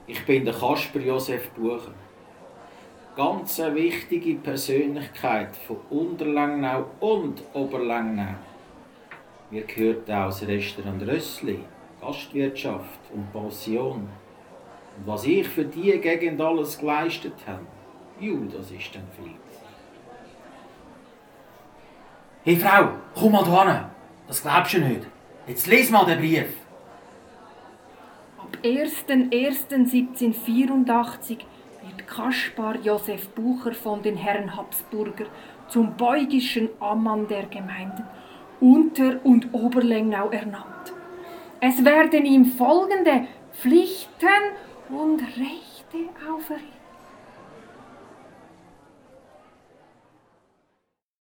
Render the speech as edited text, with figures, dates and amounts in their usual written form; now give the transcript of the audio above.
Ich bin der Kasper Josef Bucher. Ganz eine wichtige Persönlichkeit von Unterlangnau und Oberlangnau. Mir gehört auch das Restaurant Rössli, Gastwirtschaft und Pension. Und was ich für diese Gegend alles geleistet habe, das ist dann viel. Hey Frau, komm mal da hin. Das glaubst du nicht. Jetzt lies mal den Brief. Ab 1.1.1784 wird Kaspar Josef Bucher von den Herren Habsburger zum beugischen Ammann der Gemeinden Unter- und Oberlengnau ernannt. Es werden ihm folgende Pflichten und Rechte auferlegt.